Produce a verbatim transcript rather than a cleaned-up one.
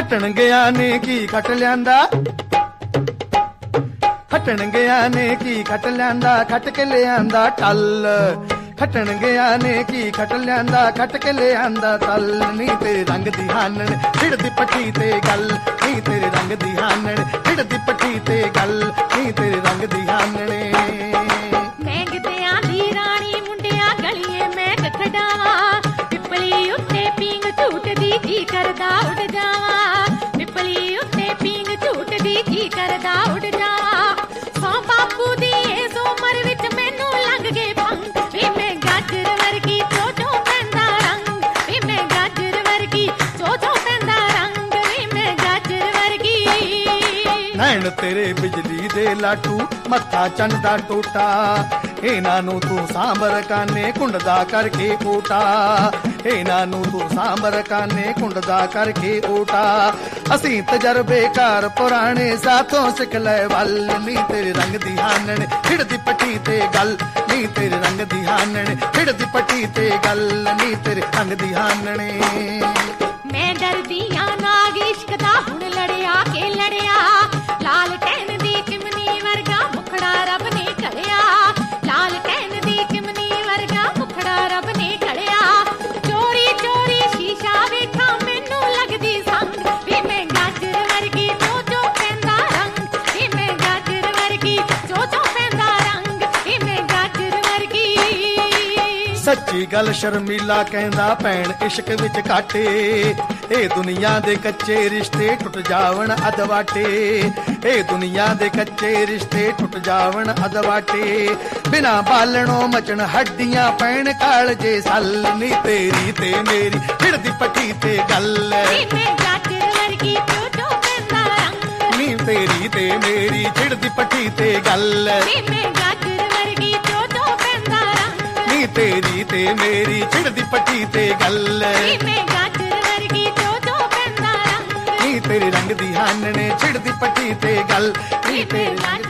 ਖੱਟਣ ਗਿਆ ਨੇ ਕੀ ਖੱਟ ਲਿਆਂਦਾ ਖੱਟਣ ਗਿਆ ਨੇ ਕੀ ਖੱਟ ਲਿਆਂਦਾ ਖੱਟ ਕੇ ਲਿਆਂਦਾ ਟੱਲ ਖੱਟਣ ਗਿਆ ਨੇ ਕੀ ਖੱਟ ਲਿਆਂਦਾ ਖੱਟ ਕੇ ਲਿਆਂਦਾ ਤਲ ਨੀ ਤੇਰੇ ਰੰਗ ਦੀ ਹਾਨਣ ਢਿੜਦੀ ਪੱਟੀ ਤੇ ਗੱਲ ਨੀ ਤੇਰੇ ਰੰਗ ਦੀ ਹਾਨਣ ਢਿੜਦੀ ਪੱਟੀ ਤੇ ਗੱਲ ਨੀ ਤੇਰੇ ਰੰਗ ਦੀ ਹਾਨਣੇ ਮੈਂ ਗਿੱਧਿਆਂ ਦੀ ਰਾਣੀ ਮੁੰਡਿਆਂ ਗਲੀਏ ਮੈਂ ਖੜਾਵਾਂ ਪਿੱਪਲੀ ਉੱਤੇ ਪੀਂਗ ਝੂਟਦੀ ਜੀ ਕਰਦਾ ਉੱਡ ਜਾਵਾਂ ਪਿੱਪਲੀ ਉੱਤੇ ਪੀਂਗ ਝੂਟਦੀ ਜੀ ਕਰਦਾ ਉੱਡ ਜਾਵਾਂ ਸੌ ਬਾਪੂ ਦੀ ਇਸ ਉਮਰ ਵਿੱਚ ਮੈਨੂੰ ਲੰਘ ਗਏ ਪੰਗ ਵੀ ਮੈਂ ਗਾਜਰ ਵਰਗੀ ਚੋਚੋ ਪੈਂਦਾ ਰੰਗ ਵੀ ਮੈਂ ਗਾਜਰ ਵਰਗੀ ਚੋਚੋ ਪੈਂਦਾ ਰੰਗ ਵੀ ਮੈਂ ਗਾਜਰ ਵਰਗੀ ਨੈਣ ਤੇਰੇ ਬਿਜਲੀ ਦੇ ਲਾਟੂ ਮੱਥਾ ਚੰਨ ਦਾ ਟੋਟਾ ਇਹਨਾਂ ਨੂੰ ਤੂੰ ਸਾਂਭਰ ਕਾਨੇ ਕੁੰਡਦਾ ਕਰਕੇ ਓਟਾ ਇਹਨਾਂ ਨੂੰ ਤੂੰ ਸਾਂਭਰ ਕਾਨੇ ਕੁੰਡਦਾ ਕਰਕੇ ਓਟਾ ਅਸੀਂ ਤਜਰਬੇਕਾਰ ਪੁਰਾਣੇ ਸਾਥੋਂ ਸਿੱਖ ਲੈ ਵੱਲ ਨੀ ਤੇਰੇ ਰੰਗ ਦੀ ਹਾਨਣ ਢਿੜਦੀ ਪੱਟੀ ਤੇ ਗੱਲ ਨੀ ਤੇਰੇ ਰੰਗ ਦੀ ਹਾਨਣ ਢਿੜਦੀ ਪੱਟੀ ਤੇ ਗੱਲ ਨੀ ਤੇਰੇ ਰੰਗ ਦੀ ਹਾਨਣੇ ਮੈਂ ਡਰਦੀਆਂ ਨਾਗ ਇਸ਼ਕ ਦਾ ਹੁਣ ਲੜਿਆ ਕੇ ਲੜਿਆ ਲਾਲ ਟੈਨ ਦੀ ਚਿਮਨੀ ਵਰਗਾ ਮੁਖੜਾ ਰੱਬ ਨੇ ਘੜਿਆ ਲਾਲ ਟੈਨ ਦੀ ਚਿਮਨੀ ਵਰਗਾ ਮੁਖੜਾ ਰੱਬ ਨੇ ਘੜਿਆ ਚੋਰੀ ਚੋਰੀ ਸ਼ੀਸ਼ਾ ਵੇਖਾਂ ਮੈਨੂੰ ਲੱਗਦੀ ਸੰਗ ਵੀ ਮੈਂ ਗਾਜਰ ਵਰਗੀ ਚੋਚੋ ਪੈਂਦਾ ਰੰਗ ਵੀ ਮੈਂ ਗਾਜਰ ਵਰਗੀ ਚੋਚੋ ਪੈਂਦਾ ਰੰਗ ਵੀ ਮੈਂ ਗਾਜਰ ਵਰਗੀ ਸੱਚੀ ਗੱਲ ਸ਼ਰਮੀਲਾ ਕਹਿੰਦਾ ਭੈਣ ਇਸ਼ਕ ਵਿੱਚ ਕਾਟੇ ਇਹ ਦੁਨੀਆ ਦੇ ਕੱਚੇ ਰਿਸ਼ਤੇ ਟੁੱਟ ਜਾਵਣ ਅਦਵਾਟੇ ਇਹ ਦੁਨੀਆ ਦੇ ਕੱਚੇ ਰਿਸ਼ਤੇ ਟੁੱਟ ਜਾਵਣ ਅਦਵਾਟੇ ਬਿਨਾ ਬਾਲਣੋਂ ਮਚਣ ਹੱਡੀਆਂ ਪੈਣ ਕਾਲਜੇ ਸੱਲ ਨੀ ਤੇਰੀ ਤੇ ਮੇਰੀ ਢਿੜਦੀ ਪੱਟੀ ਤੇ ਗੱਲ ਨੀ ਮੈਂ ਗਾਜਰ ਵਰਗੀ ਚੋਚੋ ਪੈਂਦਾ ਰੰਗ ਨੀ ਤੇਰੀ ਤੇ ਮੇਰੀ ਢਿੜਦੀ ਪੱਟੀ ਤੇ ਗੱਲ ਨੀ ਮੈਂ ਗਾਜਰ ਵਰਗੀ ਚੋਚੋ ਪੈਂਦਾ ਰੰਗ ਨੀ ਤੇਰੀ ਤੇ ਮੇਰੀ ਢਿੜਦੀ ਪੱਟੀ ਤੇ ਗੱਲ ਨੀ ਮੈਂ ਗਾਜਰ ਵਰਗੀ ਚੋਚੋ ਪੈਂਦਾ ਰੰਗ ਨੀ ਤੇਰੇ ਰੰਗ ਦੀ ਹਾਨਣੇ ਢਿੜਦੀ ਪੱਟੀ ਤੇ ਗੱਲ ਨੀ ਨੀ ਤੇਰੇ ਮੈਂ